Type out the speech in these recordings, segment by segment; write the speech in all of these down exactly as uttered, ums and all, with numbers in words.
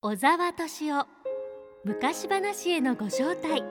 小沢敏夫昔話へのご招待。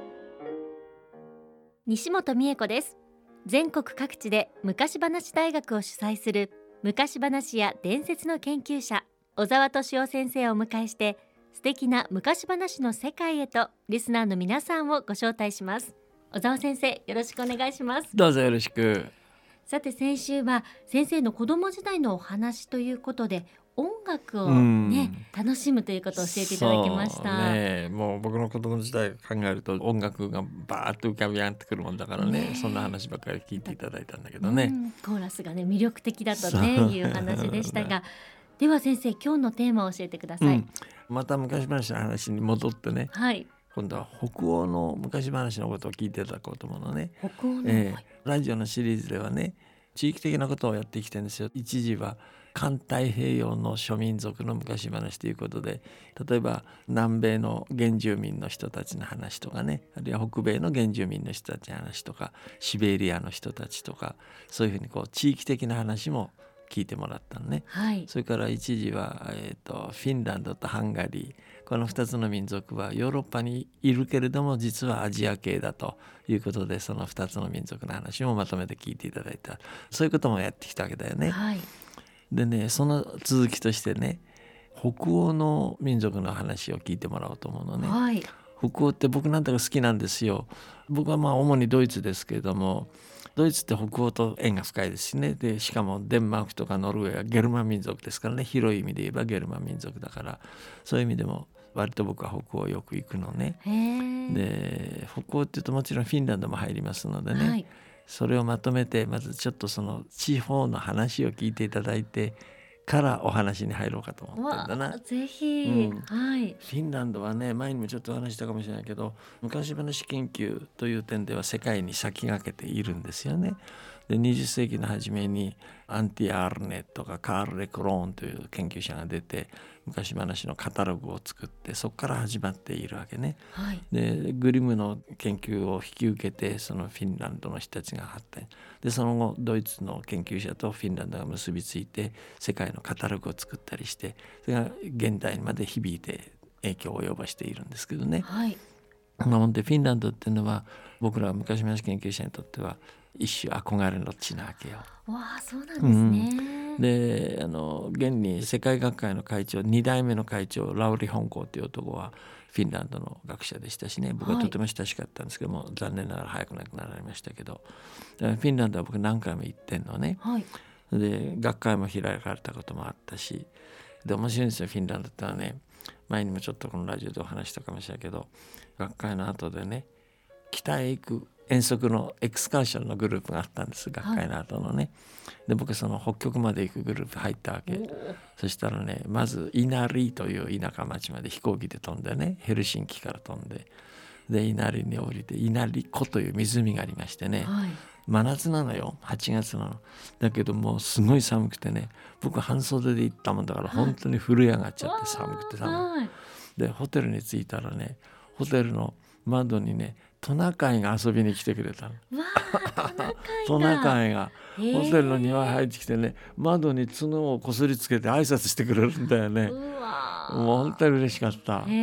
西本美恵子です。全国各地で昔話大学を主催する昔話や伝説の研究者小沢敏夫先生をお迎えして、素敵な昔話の世界へとリスナーの皆さんをご招待します。小沢先生、よろしくお願いします。 どうぞよろしく。 さて、先週は先生の子供時代のお話ということで、音楽をね、楽しむということを教えていただきました。 そうね、もう僕の子供時代考えると音楽がバーッと浮かび上がってくるもんだからね、そんな話ばっかり聞いていただいたんだけどね、 うん、コーラスがね魅力的だとねいう話でしたが、では先生、今日のテーマを教えてください。うん、 また昔話の話に戻ってね、 はい、 今度は北欧の昔話のことを聞いていただこうと思うのね。 北欧の、 えー、ラジオのシリーズではね、地域的なことをやってきてるんですよ。一時は環太平洋の諸民族の昔話ということで、例えば南米の原住民の人たちの話とかね、あるいは北米の原住民の人たちの話とか、シベリアの人たちとか、そういうふうにこう地域的な話も聞いてもらったのね、 はい、 それから一時は、えーと、フィンランドとハンガリー、このふたつの民族はヨーロッパにいるけれども実はアジア系だということで、そのふたつの民族の話もまとめて聞いていただいた。そういうこともやってきたわけだよね、 はい、 でね、その続きとしてね、北欧の民族の話を聞いてもらおうと思うのね、 はい、 北欧って僕なんだか好きなんですよ。僕はまあ主にドイツですけれども、ドイツって北欧と縁が深いですしね。でしかもデンマークとかノルウェーはゲルマン民族ですからね、広い意味で言えばゲルマン民族だから、そういう意味でも割と僕は北欧よく行くのね。 へー。 で北欧って言うともちろんフィンランドも入りますのでね、はい、それをまとめてまずちょっとその地方の話を聞いていただいてからお話に入ろうかと思ったんだな。 ぜひ、 うん、 はい、 フィンランドはね、前にもちょっとお話したかもしれないけど、昔話研究という点では世界に先駆けているんですよね。でにじゅっ世紀の初めにアンティ・アールネとかカール・レクローンという研究者が出て、昔話のカタログを作って、そこから始まっているわけね、 はい、 でグリムの研究を引き受けて、そのフィンランドの人たちが発展で、その後ドイツの研究者とフィンランドが結びついて世界のカタログを作ったりして、それが現代まで響いて影響を及ぼしているんですけどね、 はい、 なのでフィンランドっていうのは僕ら昔話研究者にとっては一種憧れの地なわけよ。 わあ、そうなんですね、 うん、であの現に世界学会の会長、に代目の会長ラウリ・ホンコーという男はフィンランドの学者でしたしね、僕はとても親しかったんですけども、はい、残念ながら早く亡くなられましたけど、フィンランドは僕何回も行ってんのね、はい、で学会も開かれたこともあったし、で面白いんですよ。フィンランドってのはね、前にもちょっとこのラジオでお話したかもしれないけど、学会の後でね、北へ行く遠足のエクスカーションのグループがあったんです、学会の後のね、はい、で僕その北極まで行くグループ入ったわけ。そしたらね、まずイナリという田舎町まで飛行機で飛んでね、ヘルシンキから飛んで、でイナリに降りて、イナリ湖という湖がありましてね、はい、真夏なのよ、はちがつなの。だけどもうすごい寒くてね、僕半袖で行ったもんだから本当に震え上がっちゃって、寒くて寒くて、でホテルに着いたらね、ホテルの窓にねトナカイが遊びに来てくれたの。トナカイがホテルの庭に入ってきてね、窓に角をこすりつけて挨拶してくれるんだよね。うわ、もう本当に嬉しかった。うん、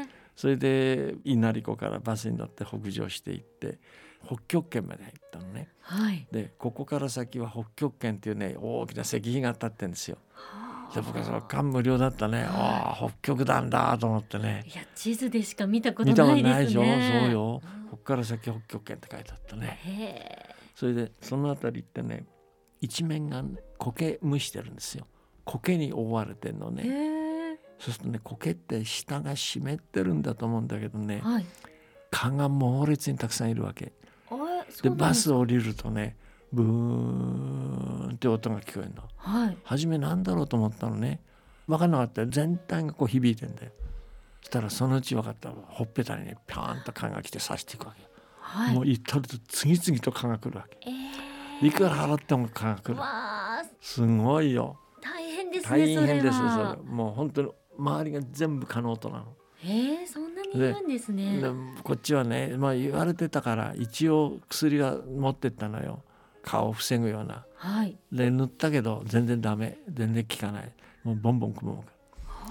それで稲荷湖からバスに乗って北上していって北極圏まで入ったのね、はい、でここから先は北極圏っていうね大きな石碑が立ってるんですよ。で僕はその感無量だったね、はい、ああ北極なんだと思ってね。 いや、地図でしか見たことないですね。見たことないでしょ。 そうよ、ここから先北極圏って書いてあったね。へ、それでその辺りってね、一面が、ね、苔蒸してるんですよ。苔に覆われてるのね。へ、そうするとね、苔って下が湿ってるんだと思うんだけどね、はい、蚊が猛烈にたくさんいるわけで、バス降りるとね、ブーンって音が聞こえるの、はい、初めなんだろうと思ったのね、分かんなかったよ。全体がこう響いてんだよ。そしたらそのうち分かった。ほっぺたにねピャーンと蚊が来て刺していくわけよ、はい、もう行ったりと次々と蚊が来るわけ、えー、いくら払っても蚊が来る。すごいよ。 大変ですね。 大変です。 それはそれもう本当に周りが全部蚊の音なの。 へえ、そんなにいるんですね。 ででこっちはね、まあ、言われてたから一応薬が持ってったのよ、蚊を防ぐような、はい、で塗ったけど全然ダメ、全然効かない。もうボンボンくも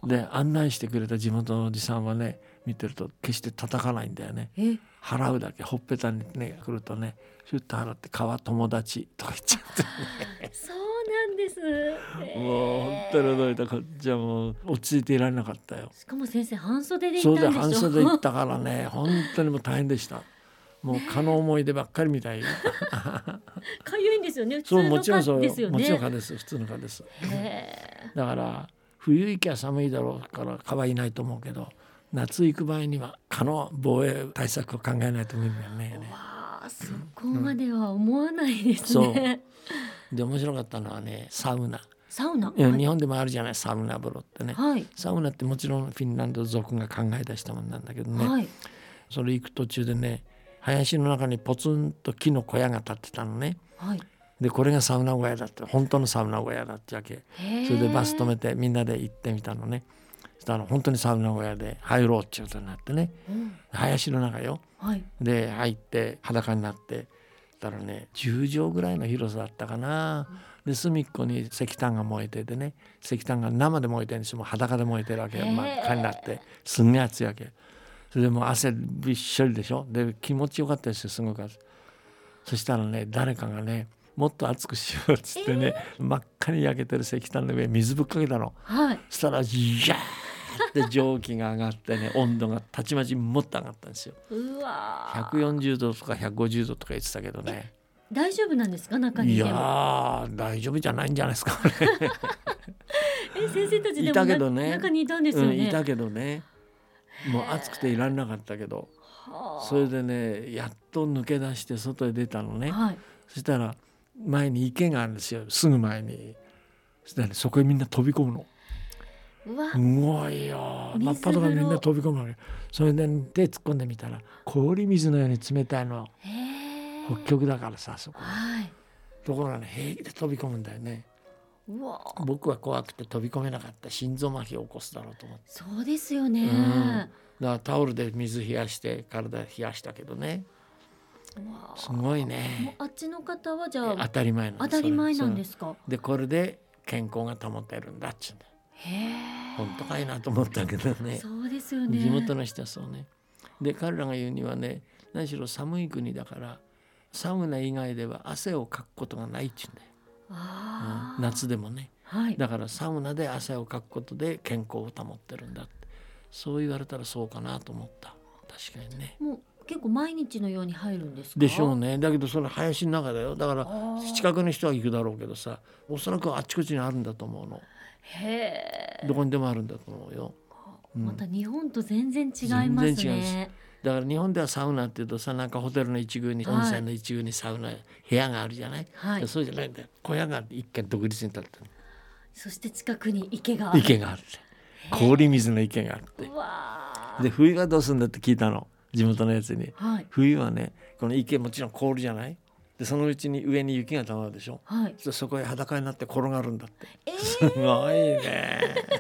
で案内してくれた地元のおじさんはね見てると決して叩かないんだよね。 え払うだけほっぺたにね来るとねシュッと払って川友達とか言っちゃってねそうなんです、えーもう本当に驚いた。こっちはもう落ち着いていられなかったよ。 しかも先生半袖でそう行ったんでしょ。 で半袖行ったからね本当にもう大変でした。もう蚊の思い出ばっかりみたいよかゆいんですよね。普そう通のもちろんそう蚊ですよね。 もちろん蚊です普通の蚊です。 へだから冬行きは寒いだろうから蚊はいないと思うけど夏行く場合には蚊の防衛対策を考えないと無理だよね。 ーわあ、そこまでは思わないですそうね。 で面白かったのはねサウナ。 サウナ、 いやはい日本でもあるじゃないサウナ風呂ってね、 はいサウナってもちろんフィンランド族が考え出したものなんだけどね、 はいそれ行く途中でね林の中にポツンと木の小屋が建ってたのね。 はい。 でこれがサウナ小屋だって本当のサウナ小屋だってわけ。それでバス止めてみんなで行ってみたのね。そしたら本当にサウナ小屋で入ろうっていうことになってね、 うん、 林の中よ。 はい。 で入って裸になってそしたらねじゅうじょうぐらいの広さだったかな。で隅っこに石炭が燃えててね石炭が生で燃えてるんですよ。もう裸で燃えてるわけよ。真っ赤になってすんげえ熱いわけ。それでもう汗びっしょりでしょ。で気持ちよかったですよすごく。そしたらね誰かがねもっと熱くしようっつってね、えー、真っ赤に焼けてる石炭の上に水ぶっかけたの、 はい、 そしたらジャーって蒸気が上がってね温度がたちまちもっと上がったんですよ。 うわひゃくよんじゅうどとかひゃくごじゅうどとか言ってたけどね。 大丈夫なんですか中にいても。 いやー大丈夫じゃないんじゃないですかえ先生たちでもいたけどね中にいたんですよね、 うん、いたけどねもう暑くていられなかったけどそれでねやっと抜け出して外へ出たのね、はい、そしたら前に池があるんですよすぐ前に。そしたら、ね、そこへみんな飛び込むの。 うわすごいよ真っ裸にみんな飛び込むわけ。それで手突っ込んでみたら氷水のように冷たいの。北極だからさそこ、はい、ところがね平気で飛び込むんだよね。うわ僕は怖くて飛び込めなかった。心臓麻痺を起こすだろうと思って。 そうですよね、うん、 だからタオルで水冷やして体冷やしたけどね。すごいね。 あっちの方はじゃあ当たり前なんです。 当たり前なんですか。 でこれで健康が保てるんだっちゅうんだ。へー本当かいなと思ったけどね。 そうですよね。 地元の人はそうね。で彼らが言うにはね何しろ寒い国だからサウナ以外では汗をかくことがないって言うんだよ。あ、うん、夏でもね、はい、だからサウナで汗をかくことで健康を保ってるんだってそう言われたらそうかなと思った。確かにね。もう結構毎日のように入るんですか。 でしょうね。だけどそれ林の中だよ。だから近くの人は行くだろうけどさおそらくあっちこっちにあるんだと思うの。へーどこにでもあるんだと思うよ、 うん、また日本と全然違いますね。全然違います。 だから日本ではサウナっていうとさなんかホテルの一宮に、はい、温泉の一宮にサウナ部屋があるじゃない、はい、そうじゃないんだよ。小屋が一軒独立に立ってる。 そして近くに池がある。 池がある。氷水の池があってうわで冬がどうするんだって聞いたの地元のやつに、はい、冬はねこの池もちろん凍るじゃないでそのうちに上に雪がたまるでしょ、はい、そ, そこへ裸になって転がるんだって、えー、すごいね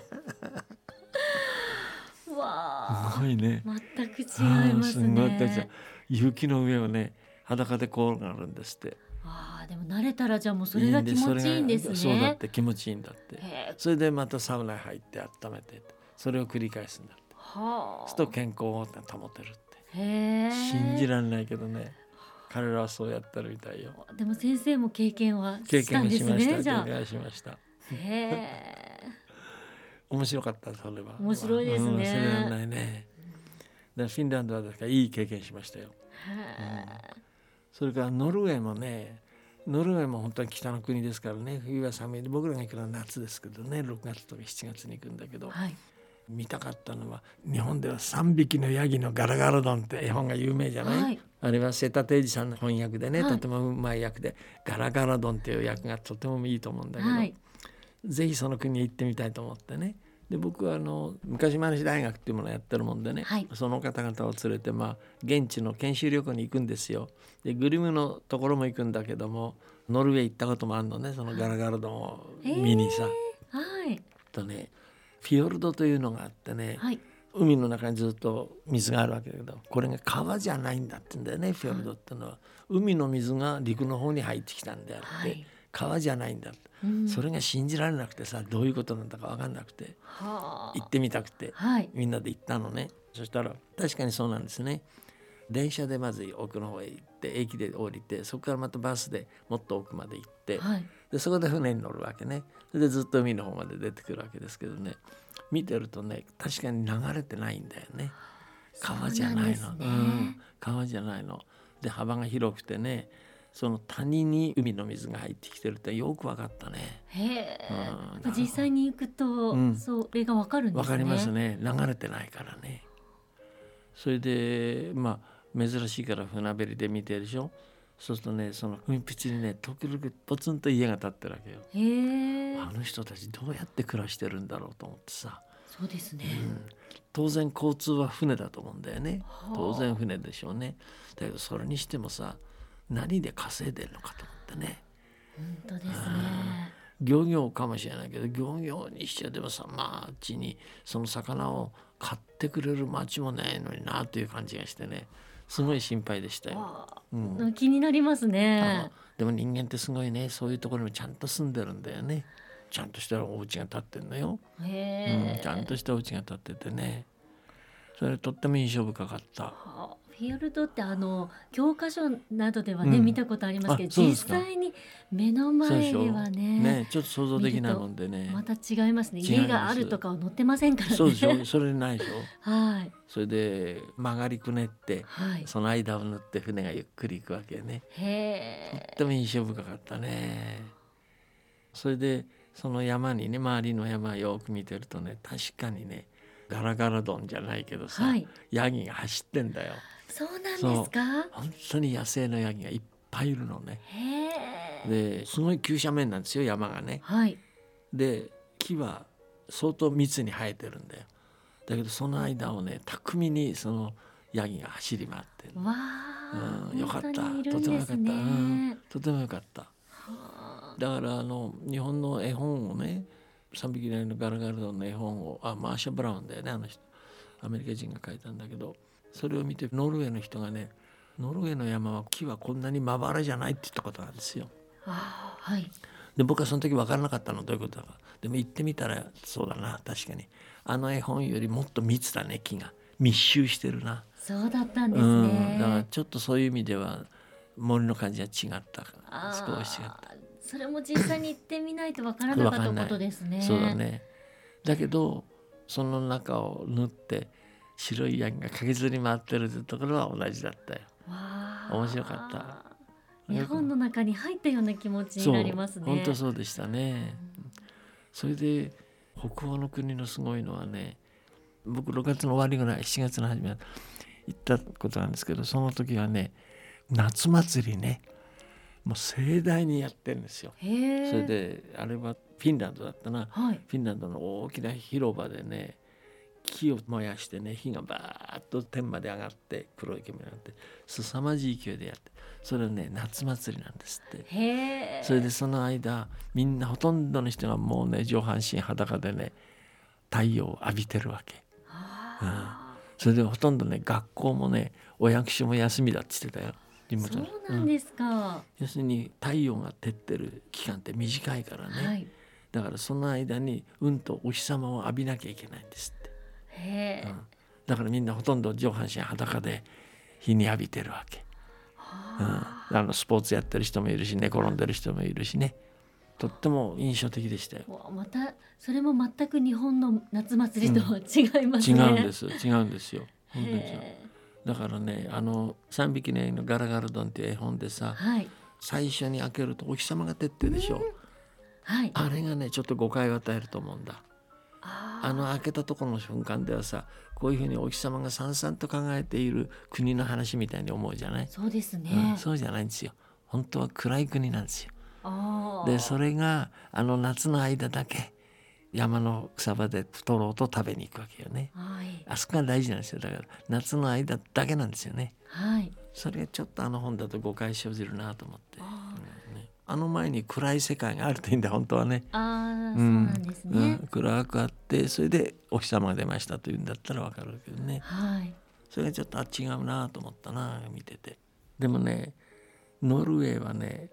わすごいね。 全く違いますね。 雪の上をね裸で転がるんですって。 あでも慣れたらじゃあもうそれが気持ちいいんですね。 そうだって気持ちいいんだって。それでまたサウナに入って温めてそれを繰り返すんだって。はあ、そうすると健康を保てるって。へ信じられないけどね彼らはそうやってるみたいよ。 でも先生も経験はしたんですね。 経験しました。 じゃあ経験しました。 へ面白かったそれは。 面白いですね。 うん、忘れられないね。だからフィンランドはだからいい経験しましたよ。うん、それからノルウェーもねノルウェーも本当に北の国ですからね冬は寒いで僕らが行くのは夏ですけどねろくがつとかしちがつに行くんだけど、はい、見たかったのは日本ではさんびきのヤギのガラガラドンって絵本が有名じゃない、はい、あれは瀬田定治さんの翻訳でね、はい、とてもうまい役でガラガラドンっていう役がとてもいいと思うんだけど、はい、ぜひその国へ行ってみたいと思ってね。で僕はあの昔話大学っていうものをやってるもんでね、はい、その方々を連れて、まあ、現地の研修旅行に行くんですよ。でグリムのところも行くんだけどもノルウェー行ったこともあるのねそのガラガラドンを見にさ、はい、とねフィヨルドというのがあってね、はい、海の中にずっと水があるわけだけどこれが川じゃないんだって言うんだよね。フィヨルドってのは海の水が陸の方に入ってきたんであって、はい、 川じゃないんだ、うん、それが信じられなくてさ、どういうことなんだか分かんなくて、は行ってみたくて、はい、みんなで行ったのね。そしたら確かにそうなんですね。電車でまず奥の方へ行って駅で降りて、そこからまたバスでもっと奥まで行って、はい、でそこで船に乗るわけね。それでずっと海の方まで出てくるわけですけどね、見てるとね確かに流れてないんだよね。川じゃないの、う、ね、うん、川じゃないので、幅が広くてね、その谷に海の水が入ってきてるってよく分かったね。へー、うん、実際に行くと、うん、それが分かるんですね。 分かりますね。流れてないからね。それでまあ珍しいから船べりで見てるでしょ。そうするとね、その海っぷちにね時々ポツンと家が建ってるわけよ。へー、あの人たちどうやって暮らしてるんだろうと思ってさ。 そうですね、うん、 当然交通は船だと思うんだよね。当然船でしょうね。だけどそれにしてもさ、何で稼いでるのかと思ってね。 本当ですね。 漁業かもしれないけど、漁業にしちゃでもさ、まああっちにその魚を買ってくれる町もないのになという感じがしてね、すごい心配でしたよ、 うん、気になりますね。 でも人間ってすごいね、そういうところにちゃんと住んでるんだよね。ちゃんとしたお家が建ってんのよ。へ、うん、ちゃんとしたお家が建っててね、それとっても印象深かった。はあ、 フィヨルドってあの教科書などではね、うん、見たことありますけど、実際に目の前では ね, ねちょっと想像できないもんでね、 また違いますね。家があるとかは載ってませんからね。 そうでしょ、それないでしょはい。 それで曲がりくねって、はい、その間を縫って船がゆっくり行くわけね。へー、とっても印象深かったね。それでその山にね、周りの山をよく見てるとね、確かにねガラガラ丼じゃないけどさ、はい、ヤギが走ってんだよ。 そうなんですか。 本当に野生のヤギがいっぱいいるのね。へー、ですごい急斜面なんですよ、山がね、はい、で木は相当密に生えてるんだよ。だけどその間をね巧みにそのヤギが走り回ってる。わー、うん、よかった、とてもよかった、うん、とてもよかった。だからあの日本の絵本をね、さんびきなりのガラガラ丼の絵本を、あマーシャ・ブラウンだよね、あの人、アメリカ人が書いたんだけど、それを見てノルウェーの人がね、ノルウェーの山は木はこんなにまばらじゃないって言ったことなんですよ。あ、はい、で僕はその時分からなかったの、どういうことだか。でも行ってみたらそうだな、確かにあの絵本よりもっと密だね、木が密集してるな。 そうだったんですね、 うん、だからちょっとそういう意味では森の感じは違ったから、少し違った。 それも実際に行ってみないと分からなかったことですね。 そうだね。だけどその中を縫って白いヤギが駆けずり回ってるところは同じだったよ。わ、面白かった。 絵本の中に入ったような気持ちになりますね。 本当そうでしたね、うん、それで北欧の国のすごいのはね、僕ろくがつの終わりぐらいしちがつの初め行ったことなんですけど、その時はね夏祭りね、もう盛大にやってるんですよ。それであれはフィンランドだったな、はい、フィンランドの大きな広場でね、木を燃やしてね、火がバーッと天まで上がって黒い煙なんて凄まじい勢いでやって、それはね夏祭りなんですって。へー、それでその間みんなほとんどの人がもうね上半身裸でね太陽を浴びてるわけ、うん、それでほとんどね学校もねお役所も休みだって言ってたよ。 そうなんですか、うん、 要するに太陽が照ってる期間って短いからね、はい、だからその間にうんとお日様を浴びなきゃいけないんですって。へー、うん、だからみんなほとんど上半身裸で日に浴びてるわけ、うん、あのスポーツやってる人もいるし寝転んでる人もいるしね、とっても印象的でしたよ。 またそれも全く日本の夏祭りとは違いますね、 うん、違うんです違うんですよ、本当にそう。だからね、あのさんびきのヤギのガラガラ丼っていう絵本でさ、はい、最初に開けるとお日様が照ってるでしょ、うん、はい、あれがねちょっと誤解を与えると思うんだ。あ, あの開けたところの瞬間ではさ、こういうふうにお日様がさんさんと考えている国の話みたいに思うじゃない。 そうですね、 うん、そうじゃないんですよ。本当は暗い国なんですよ。あでそれがあの夏の間だけ山の草場で太郎と食べに行くわけよね、はい、あそこが大事なんですよ。だから夏の間だけなんですよね、はい、それがちょっとあの本だと誤解生じるなと思って、あ、うんね、あの前に暗い世界があるといいんだ本当はね。 あ、うん、そうなんですね、うん、 暗くあってそれでお日様が出ましたというんだったら分かるけどね、はい、それがちょっと違うなと思ったな見てて。でもねノルウェーはね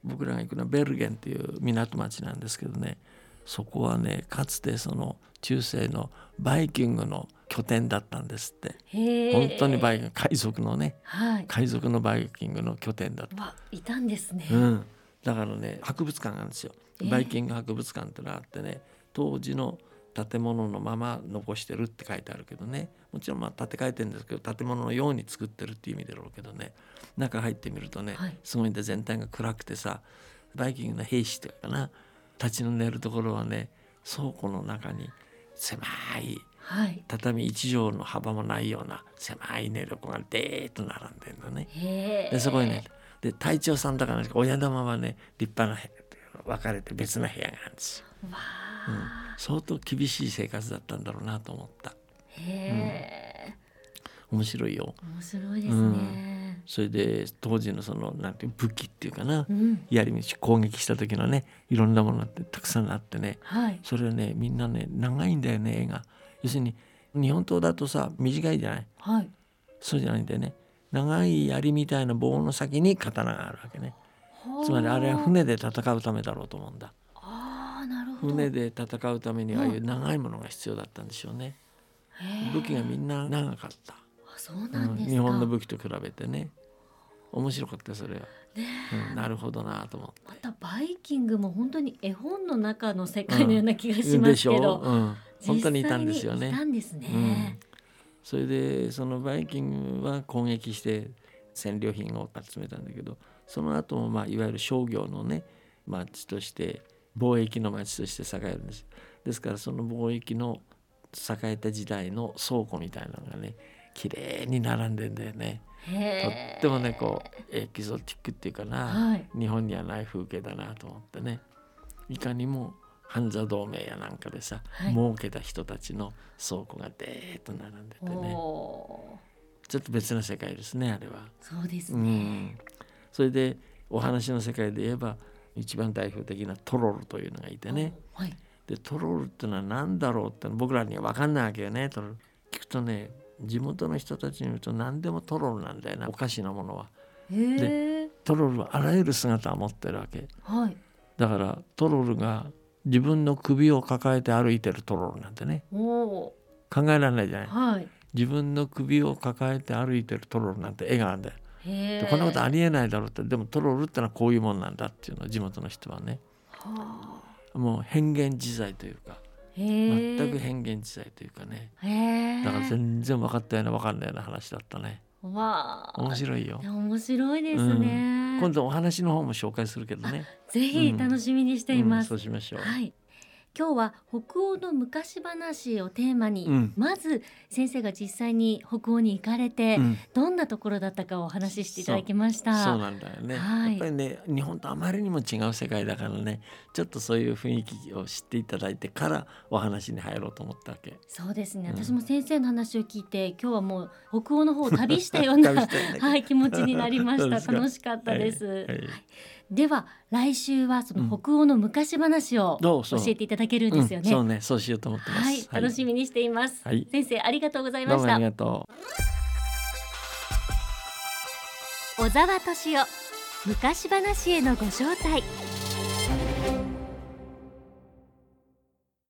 僕らが行くのはベルゲンっていう港町なんですけどね、そこはねかつてその中世のバイキングの拠点だったんですって。 へ本当にバイキング、海賊のね、 はい、 海賊のバイキングの拠点だった。 わいたんですね、 うん、だからね博物館があるんですよ。バイキング博物館ってのがあってね、当時の建物のまま残してるって書いてあるけどね、もちろんまあ建て替えてるんですけど建物のように作ってるっていう意味だろうけどね、中入ってみるとね、 はい、 すごいんで全体が暗くてさ、バイキングの兵士というかな立ち寝るところはね倉庫の中に狭いはい、 畳一畳の幅もないような狭い寝床がデーッと並んでるのね。 へでそこにねで隊長さんだから、ね、親玉はね立派な分かれて別の部屋があるんですよ。 わうん、相当厳しい生活だったんだろうなと思った。 へうん、面白いよ。 面白いですね、 それで当時のそのなんていう武器っていうかな、 うん、 槍道攻撃した時のねいろんなものがたくさんあってね、 はい、 それねみんなね長いんだよね絵が。要するに日本刀だとさ短いじゃない、 はい、 そうじゃないんだよね。長い槍みたいな棒の先に刀があるわけね。つまりあれは船で戦うためだろうと思うんだ。 あー、なるほど。 船で戦うためにはああいう長いものが必要だったんでしょうね。武器がみんな長かった、 あ、そうなんですか、 うん、日本の武器と比べてね面白かったそれは、 ね、 うん、なるほどなと思って。 またバイキングも本当に絵本の中の世界のような気がしますけど、 うん、うん、本当にいたんですよね。 実際にいたんですね、 うん、それでそのバイキングは攻撃して占領品を集めたんだけど、その後もまあいわゆる商業のね町として貿易の町として栄えるんです。ですからその貿易の栄えた時代の倉庫みたいなのがね綺麗に並んでんだよね。とってもねこうエキゾティックっていうかな、 はい、 日本にはない風景だなと思ってね。いかにも半座同盟やなんかでさ、はい、儲けた人たちの倉庫がデーッと並んでてね、ちょっと別な世界ですねあれは。 そうですね、うん、 それでお話の世界で言えば一番代表的なトロルというのがいてね、 はい、 でトロルってのは何だろうっての僕らには分かんないわけよね。トロル聞くとね地元の人たちに言うと何でもトロルなんだよな、おかしなものは。でトロルはあらゆる姿を持ってるわけ、 はい、 だからトロルが自分の首を抱えて歩いてるトロルなんてねお考えられないじゃない、 はい、 自分の首を抱えて歩いてるトロルなんて絵があるんだよ。でこんなことありえないだろうって、でもトロルってのはこういうもんなんだっていうのを地元の人はね、はあ、もう変幻自在というか全く変幻自在というかね、だから全然分かったような分かんないような話だったね。わ面白いよ。 面白いですね、 うん、今度お話の方も紹介するけどね、 ぜひ楽しみにしています、 うんうん、そうしましょう。 はい、今日は北欧の昔話をテーマに、うん、まず先生が実際に北欧に行かれて、うん、どんなところだったかをお話ししていただきました。 そう、そうなんだよね、はい、やっぱりね日本とあまりにも違う世界だからね、ちょっとそういう雰囲気を知っていただいてからお話に入ろうと思ったわけ。 そうですね、うん、私も先生の話を聞いて今日はもう北欧の方を旅したようなはい、気持ちになりました楽しかったです、はいはい、では来週はその北欧の昔話を教えていただけるんですよね、 うん、そうね、そうしようと思ってます、 はい、楽しみにしています、はい、先生ありがとうございました。 どうもありがとう。小沢敏夫昔話へのご招待。